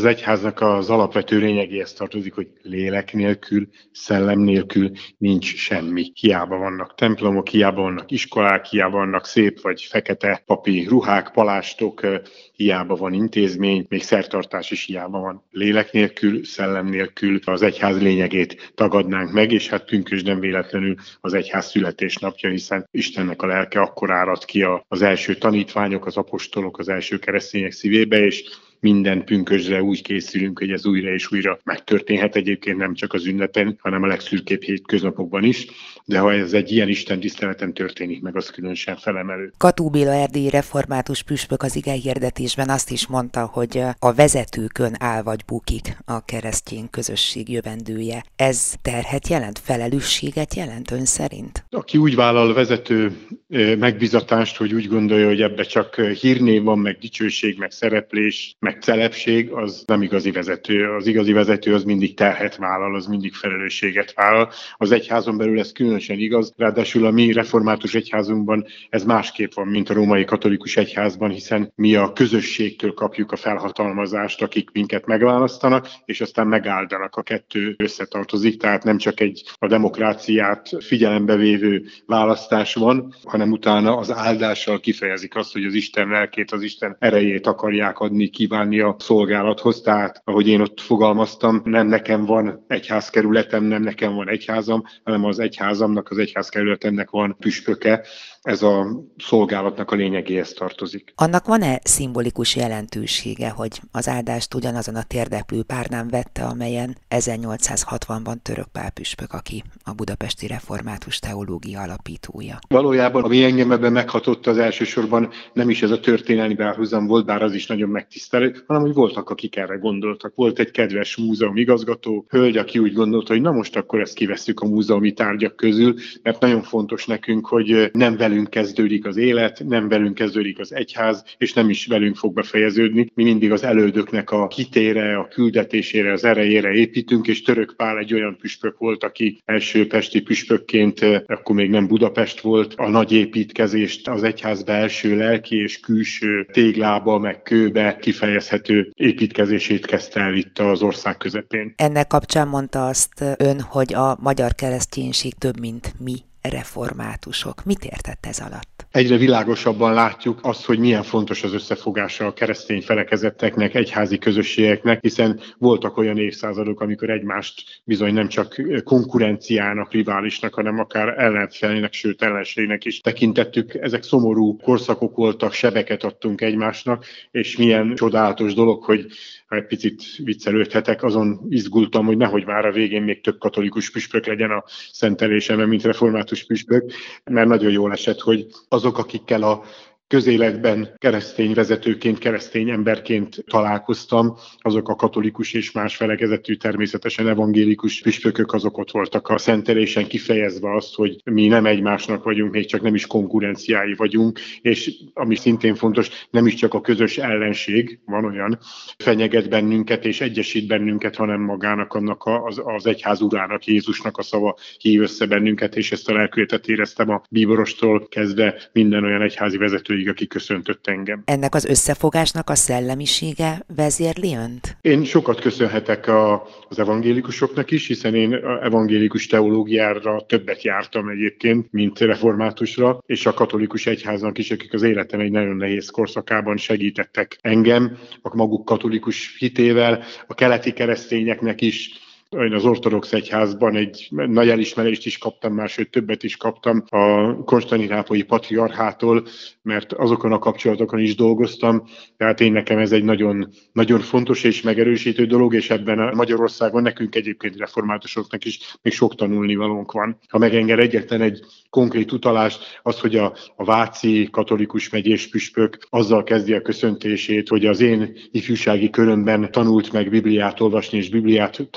az egyháznak az alapvető lényegéhez tartozik, hogy lélek nélkül, szellem nélkül nincs semmi. Hiába vannak templomok, hiába vannak iskolák, hiába vannak szép vagy fekete papi ruhák, palástok, hiába van intézmény, még szertartás is hiába van. Lélek nélkül, szellem nélkül az egyház lényegét tagadnánk meg, és hát pünkösd nem véletlenül az egyház születésnapja, hiszen Istennek a lelke akkor árad ki az első tanítványok, az apostolok, az első keresztények szívébe, és minden pünkösdre úgy készülünk, hogy ez újra és újra megtörténhet, egyébként nem csak az ünnepen, hanem a legszürkébb hétköznapokban is, de ha ez egy ilyen istentiszteleten történik meg, az különösen felemelő. Katú Béla erdélyi református püspök az igehirdetésben azt is mondta, hogy a vezetőkön áll vagy bukik a keresztény közösség jövendője. Ez terhet jelent, felelősséget jelent ön szerint? Aki úgy vállal vezető megbizatást, hogy úgy gondolja, hogy ebbe csak hírnév van, meg dicsőség, meg szereplés, meg celebség, az nem igazi vezető. Az igazi vezető az mindig terhet vállal, az mindig felelősséget vállal. Az egyházon belül ez különösen igaz, ráadásul a mi református egyházunkban ez másképp van, mint a római katolikus egyházban, hiszen mi a közösségtől kapjuk a felhatalmazást, akik minket megválasztanak, és aztán megáldanak, a kettő összetartozik, tehát nem csak a demokráciát figyelembe vévő választás van, hanem utána az áldással kifejezik azt, hogy az Isten lelkét, az Isten erejét akarják adni, kívánni a szolgálathoz. Tehát, ahogy én ott fogalmaztam, nem nekem van egyházkerületem, nem nekem van egyházam, hanem az egyházamnak, az egyházkerületemnek van püspöke. Ez a szolgálatnak a lényegéhez tartozik. Annak van-e szimbolikus jelentősége, hogy az áldást ugyanazon a térdeplő párnán vette, amelyen 1860-ban Török Pál püspök, aki a budapesti református teológia alapítója? Valójában, ami engem ebben meghatott, az elsősorban nem is ez a történelmi párhuzam volt, bár az is nagyon megtisztelő, hanem hogy voltak, akik erre gondoltak. Volt egy kedves múzeum igazgató hölgy, aki úgy gondolta, hogy na most akkor ezt kivesszük a múzeumi tárgyak közül, mert nagyon fontos nekünk, hogy nem velünk kezdődik az élet, nem velünk kezdődik az egyház, és nem is velünk fog befejeződni. Mi mindig az elődöknek a hitére, a küldetésére, az erejére építünk, és Török Pál egy olyan püspök volt, aki első pesti püspökként, akkor még nem Budapest volt, a nagy építkezést, az egyház belső lelki és külső téglába, meg kőbe kifejezhető építkezését kezdte el itt az ország közepén. Ennek kapcsán mondta azt ön, hogy a magyar kereszténység több, mint mi reformátusok. Mit értett ez alatt? Egyre világosabban látjuk azt, hogy milyen fontos az összefogása a keresztény felekezeteknek, egyházi közösségeknek, hiszen voltak olyan évszázadok, amikor egymást bizony nem csak konkurenciának, riválisnak, hanem akár ellenfelének, sőt ellenségnek is tekintettük. Ezek szomorú korszakok voltak, sebeket adtunk egymásnak, és milyen csodálatos dolog, hogy ha egy picit viccelődhetek, azon izgultam, hogy nehogy már a végén még több katolikus püspök legyen a szentelésemben, mint református püspök, mert nagyon jól esett, hogy azok, akikkel a közéletben keresztény vezetőként, keresztény emberként találkoztam, azok a katolikus és más felekezetű, természetesen evangélikus püspökök, azok ott voltak a szentelésen kifejezve azt, hogy mi nem egymásnak vagyunk, még csak nem is konkurenciái vagyunk, és ami szintén fontos, nem is csak a közös ellenség, van olyan, fenyeget bennünket és egyesít bennünket, hanem magának annak az egyház urának, Jézusnak a szava hív össze bennünket, és ezt a lelkületet éreztem a bíborostól kezdve minden olyan egyházi vezetőig, aki köszöntött engem. Ennek az összefogásnak a szellemisége vezérli önt? Én sokat köszönhetek az evangélikusoknak is, hiszen én evangélikus teológiára többet jártam egyébként, mint reformátusra, és a katolikus egyháznak is, akik az életem egy nagyon nehéz korszakában segítettek engem, a maguk katolikus hitével, a keleti keresztényeknek is. Én az ortodox egyházban egy nagy elismerést is kaptam, már sőt többet is kaptam a konstantinápolyi patriarchától, mert azokon a kapcsolatokon is dolgoztam. Tehát én nekem ez egy nagyon, nagyon fontos és megerősítő dolog, és ebben a Magyarországon nekünk egyébként reformátusoknak is még sok tanulnivalónk van. Ha megenged egyetlen egy konkrét utalást, az, hogy a váci katolikus megyés püspök azzal kezdi a köszöntését, hogy az én ifjúsági körömben tanult meg Bibliát olvasni és Bibliát tanulmányozni,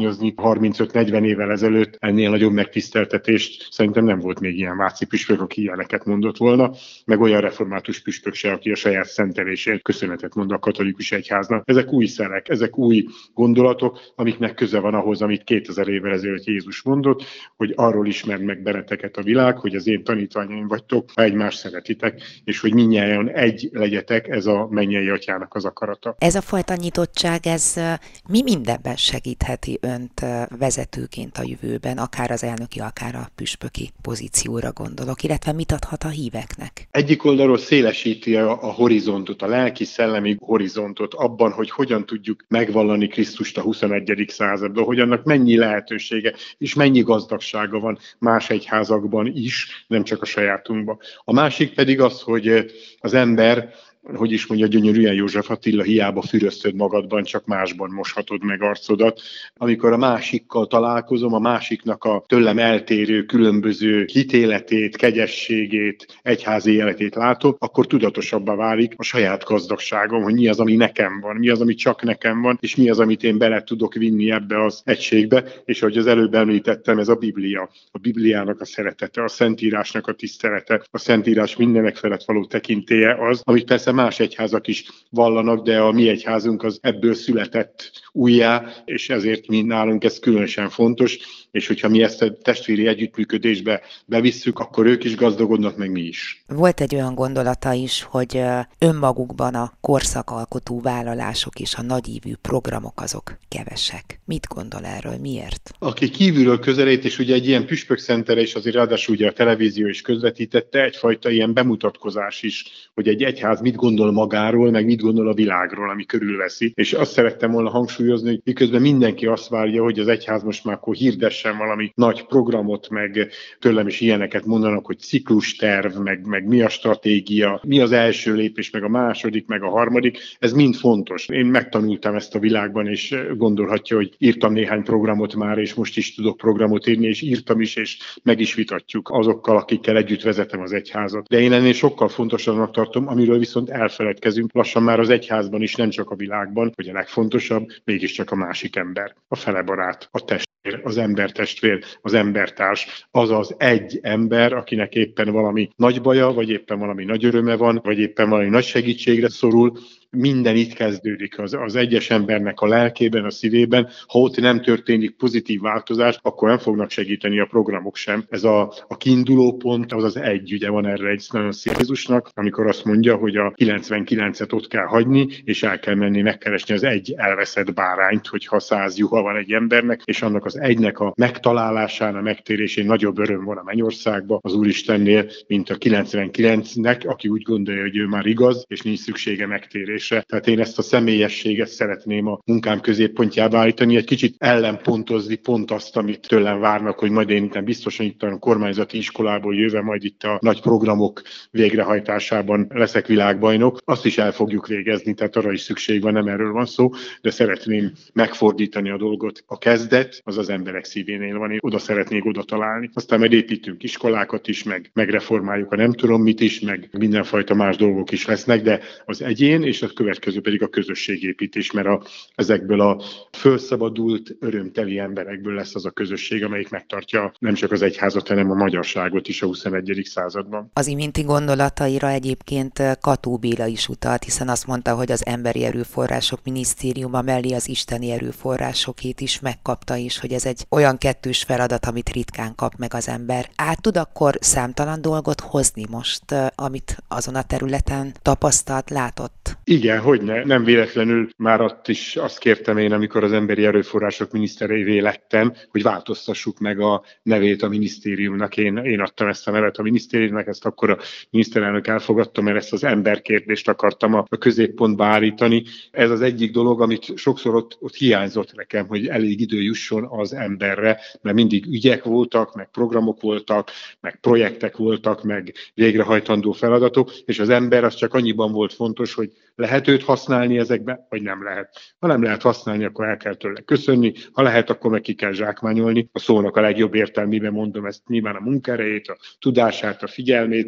tanulmányozni 35-40 évvel ezelőtt, ennél nagyobb megtiszteltetést szerintem nem volt még ilyen váci püspök, aki ilyeneket mondott volna, meg olyan református püspök se, aki a saját szentelésért köszönetet mond a katolikus egyháznak. Ezek új szelek, ezek új gondolatok, amiknek köze van ahhoz, amit 2000 évvel ezelőtt Jézus mondott, hogy arról ismerd meg benneteket a világ, hogy az én tanítványaim vagytok, ha egymást szeretitek, és hogy mindnyájan egy legyetek, ez a mennyei atyának az akarata. Ez a fajta nyitottság, ez mi mindenben segítheti önt vezetőként a jövőben, akár az elnöki, akár a püspöki pozícióra gondolok, illetve mit adhat a híveknek? Egyik oldalról szélesíti a horizontot, a lelki-szellemi horizontot abban, hogy hogyan tudjuk megvallani Krisztust a 21. században, hogy annak mennyi lehetősége és mennyi gazdagsága van más egyházakban is, nem csak a sajátunkban. A másik pedig az, hogy az ember, hogy is mondja gyönyörűen József Attila, hiába füröztöd magadban, csak másban moshatod meg arcodat. Amikor a másikkal találkozom, a másiknak a tőlem eltérő, különböző hitéletét, kegyességét, egyházi életét látom, akkor tudatosabbá válik a saját gazdagságom, hogy mi az, ami nekem van, mi az, ami csak nekem van, és mi az, amit én bele tudok vinni ebbe az egységbe, és ahogy az előbb említettem, ez a Biblia. A Bibliának a szeretete, a Szentírásnak a tisztelete, a Szentírás mindenek felett való tekintélye az, amit persze más egyházak is vallanak, de a mi egyházunk az ebből született újjá, és ezért mi nálunk ez különösen fontos, és hogyha mi ezt a testvéri együttműködésbe bevisszük, akkor ők is gazdagodnak, meg mi is. Volt egy olyan gondolata is, hogy önmagukban a korszakalkotó vállalások és a nagyívű programok azok kevesek. Mit gondol erről, miért? Aki kívülről közelít, és ugye egy ilyen püspökszentelés, azért ráadásul ugye a televízió is közvetítette, egyfajta ilyen bemutatkozás is, hogy egy egyház mit gondol magáról, meg mit gondol a világról, ami körülveszi. És azt szerettem volna hangsúlyozni, hogy miközben mindenki azt várja, hogy az egyház most már akkor hirdessen valami nagy programot, meg tőlem is ilyeneket mondanak, hogy ciklusterv, meg mi a stratégia, mi az első lépés, meg a második, meg a harmadik, ez mind fontos. Én megtanultam ezt a világban, és gondolhatja, hogy írtam néhány programot már, és most is tudok programot írni, és írtam is, és meg is vitatjuk azokkal, akikkel együtt vezetem az egyházat. De én ennél sokkal fontosabbnak tartom, amiről viszont elfeledkezünk lassan már az egyházban is, nem csak a világban, hogy a legfontosabb, mégiscsak a másik ember, a felebarát, a testvér, az embertestvér, az embertárs, azaz egy ember, akinek éppen valami nagy baja, vagy éppen valami nagy öröme van, vagy éppen valami nagy segítségre szorul. Minden itt kezdődik az egyes embernek a lelkében, a szívében. Ha ott nem történik pozitív változás, akkor nem fognak segíteni a programok sem. Ez a kiinduló pont, az egy, ugye van erre egy nagyon szép Jézusnak, amikor azt mondja, hogy a 99-et ott kell hagyni, és el kell menni megkeresni az egy elveszett bárányt, hogyha 100 juha van egy embernek, és annak az egynek a megtalálásán, a megtérésén nagyobb öröm van a mennyországba az Úristennél, mint a 99-nek, aki úgy gondolja, hogy ő már igaz, és nincs szüksége megtérésre. Tehát én ezt a személyességet szeretném a munkám középpontjába állítani, egy kicsit ellenpontozni pont azt, amit tőlem várnak, hogy majd én biztosan itt a kormányzati iskolából jöve, majd itt a nagy programok végrehajtásában leszek világbajnok. Azt is el fogjuk végezni, tehát arra is szükség van, nem erről van szó, de szeretném megfordítani a dolgot. A kezdet az az emberek szívénél van, én oda szeretnék oda találni. Aztán majd építünk iskolákat is, meg reformáljuk a nem tudom mit is, meg mindenfajta más dolgok is lesznek, de az egyén és a következő pedig a közösségépítés, mert ezekből a fölszabadult, örömteli emberekből lesz az a közösség, amelyik megtartja nem csak az egyházat, hanem a magyarságot is a 21. században. Az iménti gondolataira egyébként Kató Béla is utalt, hiszen azt mondta, hogy az Emberi Erőforrások Minisztériuma mellé az isteni erőforrásokét is megkapta, és hogy ez egy olyan kettős feladat, amit ritkán kap meg az ember. Át tud akkor számtalan dolgot hozni most, amit azon a területen tapasztalt, látott? Igen, hogyne. Nem véletlenül már ott is azt kértem én, amikor az Emberi Erőforrások miniszterévé lettem, hogy változtassuk meg a nevét a minisztériumnak. Én adtam ezt a nevet a minisztériumnak, ezt akkor a miniszterelnök elfogadta, mert ezt az emberkérdést akartam a középpontba állítani. Ez az egyik dolog, amit sokszor ott hiányzott nekem, hogy elég idő jusson az emberre, mert mindig ügyek voltak, meg programok voltak, meg projektek voltak, meg végrehajtandó feladatok, és az ember az csak annyiban volt fontos, hogy lehet őt használni ezekbe, vagy nem lehet. Ha nem lehet használni, akkor el kell tőle köszönni, ha lehet, akkor meg ki kell zsákmányolni. A szónak a legjobb értelmében mondom ezt, nyilván a munkaerejét, a tudását, a figyelmét,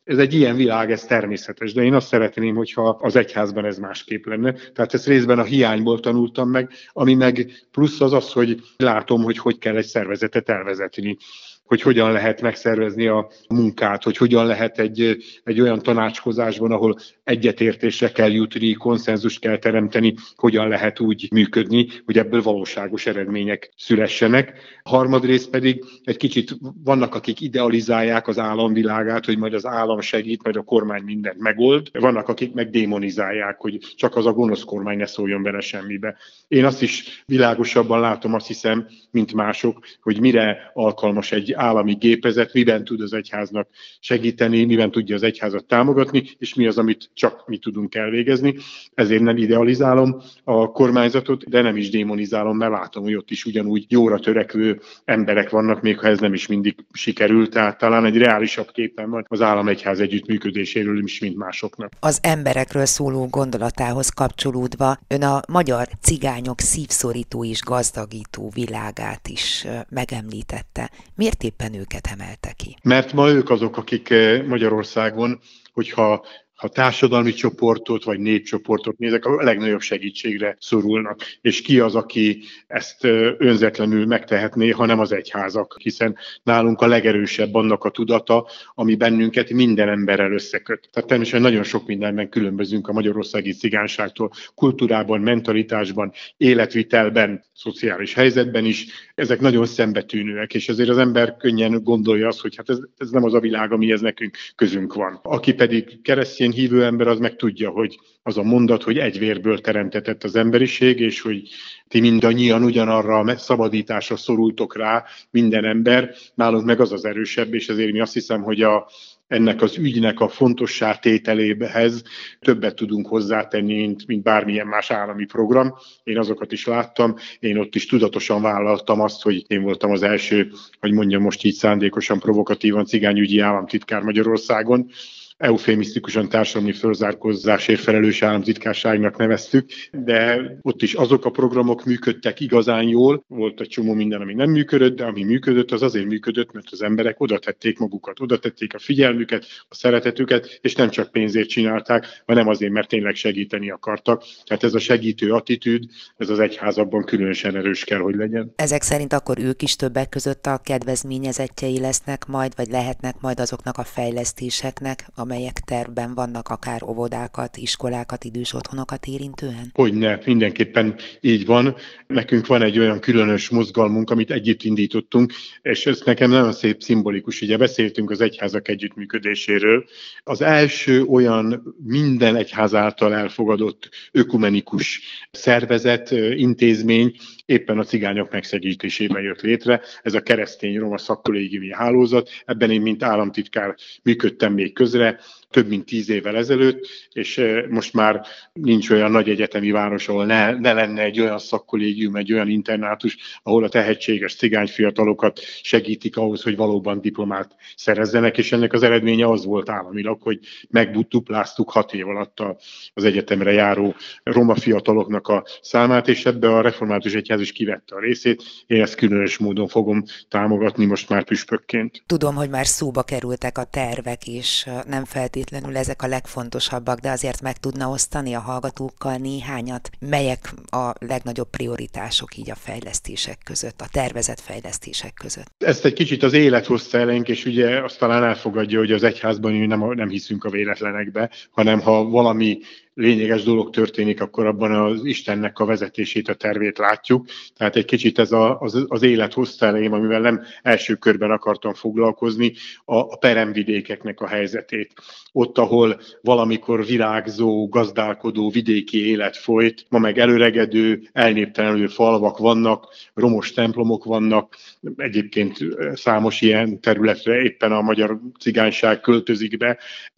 Ez egy ilyen világ, ez természetes, de én azt szeretném, hogyha az egyházban ez másképp lenne. Tehát ezt részben a hiányból tanultam meg, ami meg plusz az, hogy látom, hogy kell egy szervezetet elvezetni, hogy hogyan lehet megszervezni a munkát, hogy hogyan lehet egy olyan tanácskozásban, ahol egyetértésre kell jutni, konszenzust kell teremteni, hogyan lehet úgy működni, hogy ebből valóságos eredmények szülessenek. Harmadrészt pedig egy kicsit vannak, akik idealizálják az államvilágát, hogy majd az állam segít, majd a kormány mindent megold. Vannak, akik meg démonizálják, hogy csak az a gonosz kormány ne szóljon bele semmibe. Én azt is világosabban látom, azt hiszem, mint mások, hogy mire alkalmas egy állami gépezet, miben tud az egyháznak segíteni, miben tudja az egyházat támogatni, és mi az, amit csak mi tudunk elvégezni. Ezért nem idealizálom a kormányzatot, de nem is démonizálom, mert látom, hogy ott is ugyanúgy jóra törekvő emberek vannak, még ha ez nem is mindig sikerült, tehát talán egy reálisabb képen van az állam-egyház együttműködéséről is, mint másoknak. Az emberekről szóló gondolatához kapcsolódva ön a magyar cigányok szívszorító és gazdagító világát is megemlítette. Miért éppen őket emelte ki? Mert ma ők azok, akik Magyarországon, hogyha társadalmi csoportot vagy népcsoportot nézek, a legnagyobb segítségre szorulnak. És ki az, aki ezt önzetlenül megtehetné, hanem az egyházak, hiszen nálunk a legerősebb annak a tudata, ami bennünket minden emberrel összeköt. Tehát természetesen nagyon sok mindenben különbözünk a magyarországi cigányságtól, kultúrában, mentalitásban, életvitelben, szociális helyzetben is. Ezek nagyon szembetűnőek, és ezért az ember könnyen gondolja azt, hogy hát ez nem az a világ, amihez nekünk közünk van. Aki pedig keresztény hívő ember, az meg tudja, hogy az a mondat, hogy egy vérből teremtetett az emberiség, és hogy ti mindannyian ugyanarra a szabadításra szorultok rá, minden ember, nálunk meg az az erősebb, és ezért mi azt hiszem, hogy ennek az ügynek a fontossá tételéhez többet tudunk hozzátenni, mint bármilyen más állami program. Én azokat is láttam, én ott is tudatosan vállaltam azt, hogy én voltam az első, hogy mondjam most így szándékosan, provokatívan cigányügyi államtitkár Magyarországon. Eufémisztikusan társadalmi fölzárkózásért felelős államtitkárságnak neveztük, de ott is azok a programok működtek igazán jól, volt egy csomó minden, ami nem működött, de ami működött, az azért működött, mert az emberek oda tették magukat, oda tették a figyelmüket, a szeretetüket, és nem csak pénzért csinálták, hanem azért, mert tényleg segíteni akartak. Tehát ez a segítő attitűd, ez az egyházakban különösen erős kell, hogy legyen. Ezek szerint akkor ők is többek között a kedvezményezettjei lesznek majd, vagy lehetnek majd azoknak a fejlesztéseknek, amelyek tervben vannak, akár óvodákat, iskolákat, idős otthonokat érintően? Hogyne, mindenképpen így van. Nekünk van egy olyan különös mozgalmunk, amit együtt indítottunk, és ez nekem nagyon szép szimbolikus. Ugye beszéltünk az egyházak együttműködéséről. Az első olyan minden egyház által elfogadott ökumenikus szervezet, intézmény éppen a cigányok megszegítésében jött létre. Ez a keresztény-roma szakkollégiumi hálózat. Ebben én, mint államtitkár működtem még közre, több mint 10 évvel ezelőtt, és most már nincs olyan nagy egyetemi város, ahol ne lenne egy olyan szakkollégium, egy olyan internátus, ahol a tehetséges cigányfiatalokat segítik ahhoz, hogy valóban diplomát szerezzenek, és ennek az eredménye az volt államilag, hogy megdupláztuk 6 év alatt az egyetemre járó roma fiataloknak a számát, és ebbe a református egyház is kivette a részét. Én ezt különös módon fogom támogatni most már püspökként. Tudom, hogy már szóba kerültek a tervek, és nem feltétlenül ezek a legfontosabbak, de azért meg tudna osztani a hallgatókkal néhányat. Melyek a legnagyobb prioritások így a fejlesztések között, a tervezett fejlesztések között? Ezt egy kicsit az élet hozta elénk, és ugye azt talán elfogadja, hogy az egyházban nem hiszünk a véletlenekbe, hanem ha valami lényeges dolog történik, akkor abban az Istennek a vezetését, a tervét látjuk. Tehát egy kicsit ez az élet hozta elém, amivel nem első körben akartam foglalkozni, a peremvidékeknek a helyzetét. Ott, ahol valamikor virágzó, gazdálkodó vidéki élet folyt, ma meg előregedő, elnéptelenedő falvak vannak, romos templomok vannak, egyébként számos ilyen területre éppen a magyar cigányság költözik be.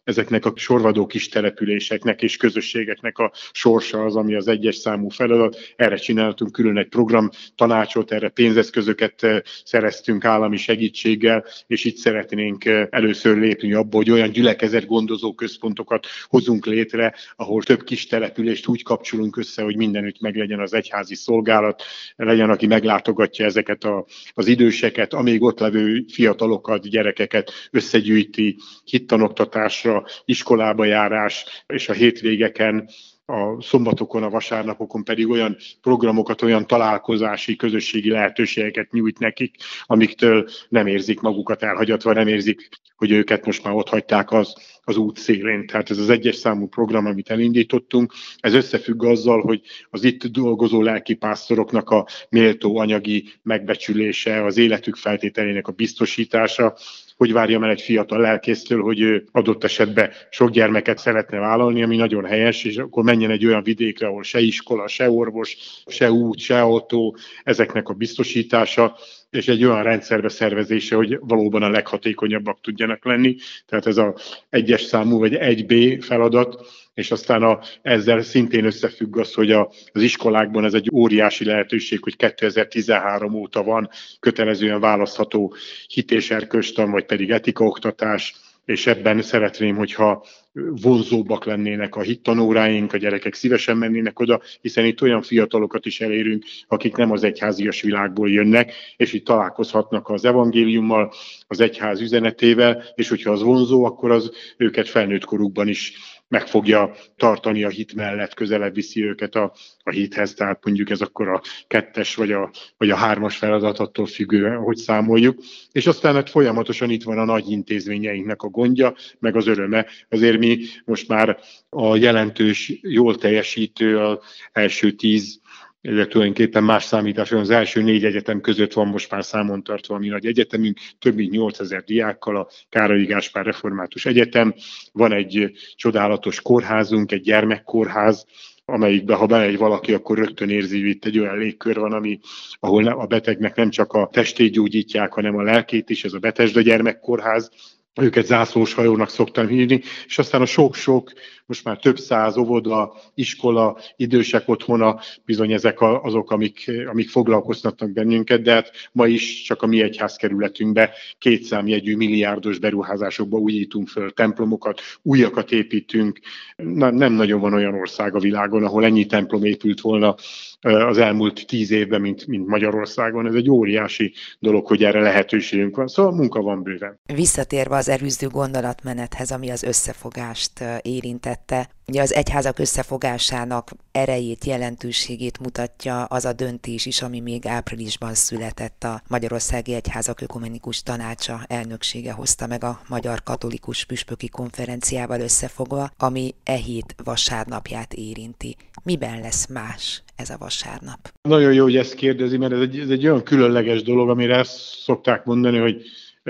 ezeknek a sorvadó kis településeknek és közösségeknek a sorsa az, ami az egyes számú feladat. Erre csináltunk külön egy programtanácsot, erre pénzeszközöket szereztünk állami segítséggel, és itt szeretnénk először lépni abba, hogy olyan gyülekezetgondozó központokat hozunk létre, ahol több kis települést úgy kapcsolunk össze, hogy mindenütt meglegyen az egyházi szolgálat, legyen, aki meglátogatja ezeket az időseket, amíg ott levő fiatalokat, gyerekeket összegyűjti hittanoktatásra, iskolába járás, és a hétvégeken, a szombatokon, a vasárnapokon pedig olyan programokat, olyan találkozási, közösségi lehetőségeket nyújt nekik, amiktől nem érzik magukat elhagyatva, nem érzik, hogy őket most már ott hagyták az út szélén. Tehát ez az egyes számú program, amit elindítottunk, ez összefügg azzal, hogy az itt dolgozó lelkipásztoroknak a méltó anyagi megbecsülése, az életük feltételének a biztosítása, hogy várjam el egy fiatal lelkésztől, hogy ő adott esetben sok gyermeket szeretne vállalni, ami nagyon helyes, és akkor menjen egy olyan vidékre, ahol se iskola, se orvos, se út, se autó, ezeknek a biztosítása, és egy olyan rendszerbe szervezése, hogy valóban a leghatékonyabbak tudjanak lenni. Tehát ez az egyes számú vagy 1B feladat, és aztán ezzel szintén összefügg az, hogy az iskolákban ez egy óriási lehetőség, hogy 2013 óta van kötelezően választható hit- és erkölcstan, vagy pedig etikaoktatás, és ebben szeretném, hogyha vonzóbbak lennének a hittanóráink, a gyerekek szívesen mennének oda, hiszen itt olyan fiatalokat is elérünk, akik nem az egyházias világból jönnek, és itt találkozhatnak az evangéliummal, az egyház üzenetével, és hogyha az vonzó, akkor az őket felnőtt korukban is meg fogja tartani a hit mellett, közelebb viszi őket a hithez, tehát mondjuk ez akkor a 2-es vagy a 3-as feladat, attól függően, hogy számoljuk. És aztán hát folyamatosan itt van a nagy intézményeinknek a gondja, meg az öröme. Azért mi most már a jelentős, jól teljesítő, az első 10, illetve tulajdonképpen más számításon az első 4 egyetem között van most már számon tartva a mi nagy egyetemünk, több mint 8000 diákkal, a Károly Gáspár Református Egyetem. Van egy csodálatos kórházunk, egy gyermekkórház, amelyikbe, ha belemegy valaki, akkor rögtön érzi, hogy itt egy olyan légkör van, ahol a betegnek nem csak a testét gyógyítják, hanem a lelkét is, ez a Bethesda gyermekkórház. Őket zászlóshajónak szoktam hívni, és aztán a sok-sok, most már több száz óvoda, iskola, idősek otthona, bizony ezek azok, amik foglalkoztatnak bennünket, de hát ma is csak a mi egyházkerületünkbe 2 számjegyű milliárdos beruházásokba újítunk föl templomokat, újakat építünk. Nem nagyon van olyan ország a világon, ahol ennyi templom épült volna az elmúlt 10 évben, mint Magyarországon. Ez egy óriási dolog, hogy erre lehetőségünk van. Szóval munka van bőven. Visszatérve az előző gondolatmenethez, ami az összefogást érintette, ugye az egyházak összefogásának erejét, jelentőségét mutatja az a döntés is, ami még áprilisban született. A Magyarországi Egyházak Ökumenikus Tanácsa elnöksége hozta meg a Magyar Katolikus Püspöki Konferenciával összefogva, ami hét vasárnapját érinti. Miben lesz más ez a vasárnap? Nagyon jó, hogy ezt kérdezi, mert ez egy olyan különleges dolog, amire ezt szokták mondani, hogy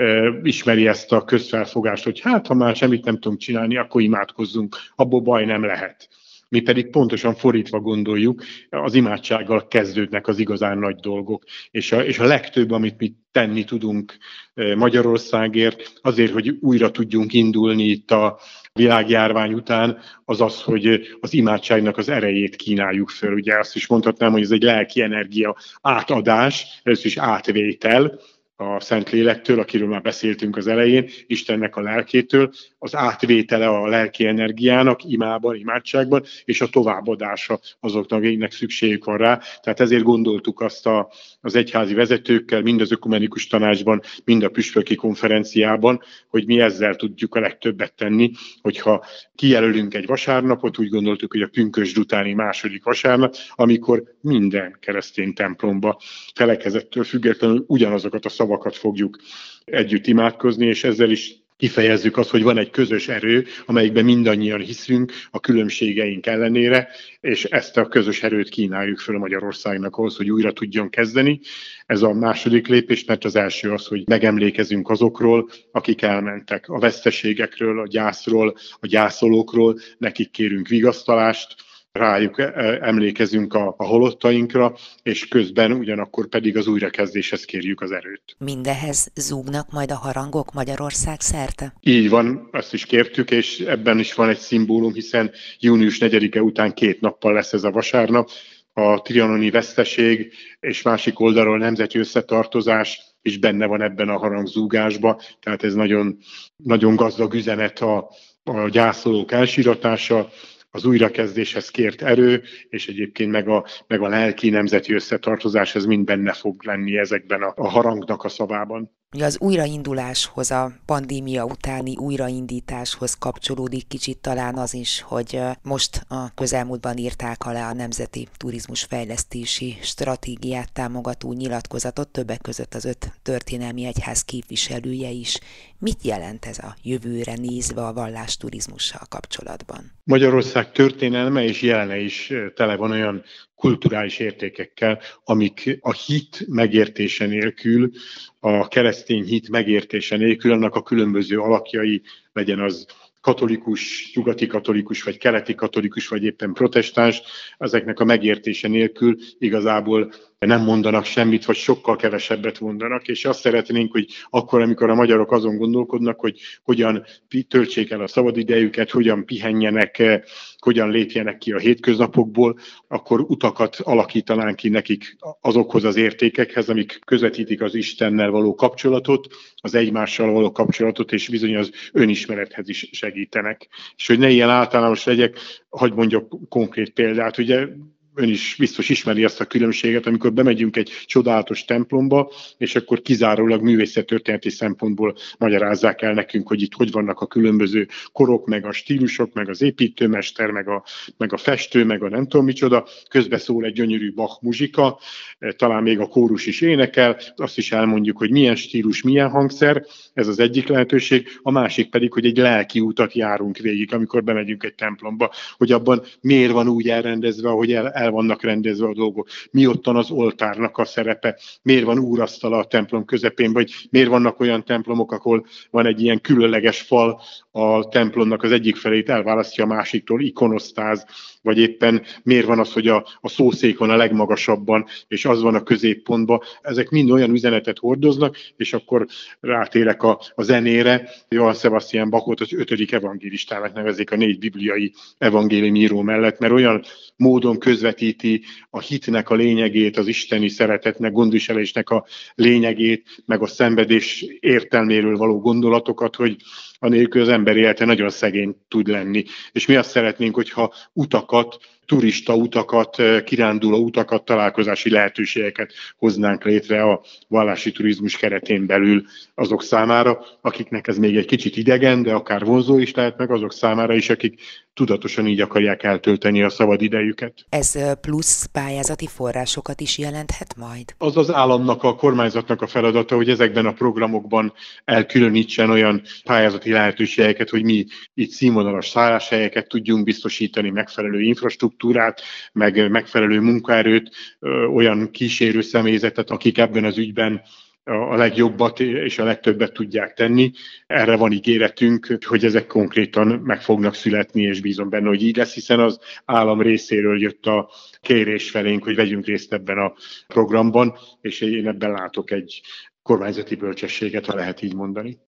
ismeri ezt a közfelfogást, hogy hát, ha már semmit nem tudunk csinálni, akkor imádkozzunk, abból baj nem lehet. Mi pedig pontosan fordítva gondoljuk, az imádsággal kezdődnek az igazán nagy dolgok, és a legtöbb, amit mi tenni tudunk Magyarországért, azért, hogy újra tudjunk indulni itt a világjárvány után, az az, hogy az imádságnak az erejét kínáljuk föl. Ugye azt is mondhatnám, hogy ez egy lelki energia átadás, először is átvétel, a Szentlélektől, akiről már beszéltünk az elején, Istennek a lelkétől, az átvétele a lelki energiának, imában, imádságban, és a továbbadása azoknak, akiknek szükségük van rá. Tehát ezért gondoltuk azt az egyházi vezetőkkel, mind az Ökumenikus Tanácsban, mind a Püspöki Konferenciában, hogy mi ezzel tudjuk a legtöbbet tenni, hogyha kijelölünk egy vasárnapot, úgy gondoltuk, hogy a pünkösd utáni második vasárnap, amikor minden keresztény templomba felekezettől függetlenül ugyanazokat a szavakat fogjuk együtt imádkozni, és ezzel is kifejezzük azt, hogy van egy közös erő, amelyikben mindannyian hiszünk a különbségeink ellenére, és ezt a közös erőt kínáljuk föl Magyarországnak ahhoz, hogy újra tudjon kezdeni. Ez a második lépés, mert az első az, hogy megemlékezünk azokról, akik elmentek, a veszteségekről, a gyászról, a gyászolókról, nekik kérünk vigasztalást, rájuk emlékezünk a halottainkra, és közben ugyanakkor pedig az újrakezdéshez kérjük az erőt. Mindehez zúgnak majd a harangok Magyarország szerte? Így van, azt is kértük, és ebben is van egy szimbólum, hiszen június 4-e után 2 nappal lesz ez a vasárnap. A trianoni veszteség és másik oldalról nemzeti összetartozás is benne van ebben a harangzúgásban, tehát ez nagyon, nagyon gazdag üzenet a gyászolók elsíratása, az újrakezdéshez kért erő, és egyébként meg a lelki nemzeti összetartozás, ez mind benne fog lenni ezekben a harangnak a szavában. Az újrainduláshoz, a pandémia utáni újraindításhoz kapcsolódik kicsit talán az is, hogy most a közelmúltban írták alá a Nemzeti Turizmusfejlesztési Stratégiát támogató nyilatkozatot, többek között az 5 történelmi egyház képviselője is. Mit jelent ez a jövőre nézve a vallásturizmussal kapcsolatban? Magyarország történelme és jelene is tele van olyan kulturális értékekkel, amik a hit megértése nélkül, a keresztény hit megértése nélkül, annak a különböző alakjai, legyen az katolikus, nyugati katolikus, vagy keleti katolikus, vagy éppen protestáns, ezeknek a megértése nélkül igazából nem mondanak semmit, vagy sokkal kevesebbet mondanak, és azt szeretnénk, hogy akkor, amikor a magyarok azon gondolkodnak, hogy hogyan töltsék el a szabadidejüket, hogyan pihenjenek, hogyan lépjenek ki a hétköznapokból, akkor utakat alakítanánk ki nekik azokhoz az értékekhez, amik közvetítik az Istennel való kapcsolatot, az egymással való kapcsolatot, és bizony az önismerethez is segítenek. És hogy ne ilyen általános legyek, hadd mondjak konkrét példát, ugye ön is biztos ismeri azt a különbséget, amikor bemegyünk egy csodálatos templomba, és akkor kizárólag művészettörténeti szempontból magyarázzák el nekünk, hogy itt hogy vannak a különböző korok, meg a stílusok, meg az építőmester, meg a festő, meg a nem tudom micsoda. Közbe szól egy gyönyörű Bach muzsika, talán még a kórus is énekel, azt is elmondjuk, hogy milyen stílus, milyen hangszer, ez az egyik lehetőség, a másik pedig, hogy egy lelki utat járunk végig, amikor bemegyünk egy templomba, hogy abban miért van úgy elrendezve, ahogy el vannak rendezve a dolgok, mi ottan az oltárnak a szerepe, miért van úrasztala a templom közepén, vagy miért vannak olyan templomok, ahol van egy ilyen különleges fal a templomnak az egyik felét elválasztja a másiktól, ikonosztáz, vagy éppen miért van az, hogy a szószék van a legmagasabban, és az van a középpontban. Ezek mind olyan üzenetet hordoznak, és akkor rátérek a zenére. Johann Sebastian Bachot az 5. evangélistának nevezik a 4 bibliai evangéliumíró mellett, mert olyan módon közvetíti a hitnek a lényegét, az isteni szeretetnek, gondviselésnek a lényegét, meg a szenvedés értelméről való gondolatokat, hogy anélkül az ember élete nagyon szegény tud lenni. És mi azt szeretnénk, hogyha utakat, turista utakat, kiránduló utakat, találkozási lehetőségeket hoznánk létre a vallási turizmus keretén belül azok számára, akiknek ez még egy kicsit idegen, de akár vonzó is lehet, meg azok számára is, akik tudatosan így akarják eltölteni a szabad idejüket. Ez plusz pályázati forrásokat is jelenthet majd? Az az államnak, a kormányzatnak a feladata, hogy ezekben a programokban elkülönítsen olyan pályázati lehetőségeket, hogy mi itt színvonalas szálláshelyeket tudjunk biztosítani, megfelelő infrastruktúrát, meg megfelelő munkaerőt, olyan kísérő személyzetet, akik ebben az ügyben a legjobbat és a legtöbbet tudják tenni. Erre van ígéretünk, hogy ezek konkrétan meg fognak születni, és bízom benne, hogy így lesz, hiszen az állam részéről jött a kérés felénk, hogy vegyünk részt ebben a programban, és én ebben látok egy kormányzati bölcsességet, ha lehet így mondani.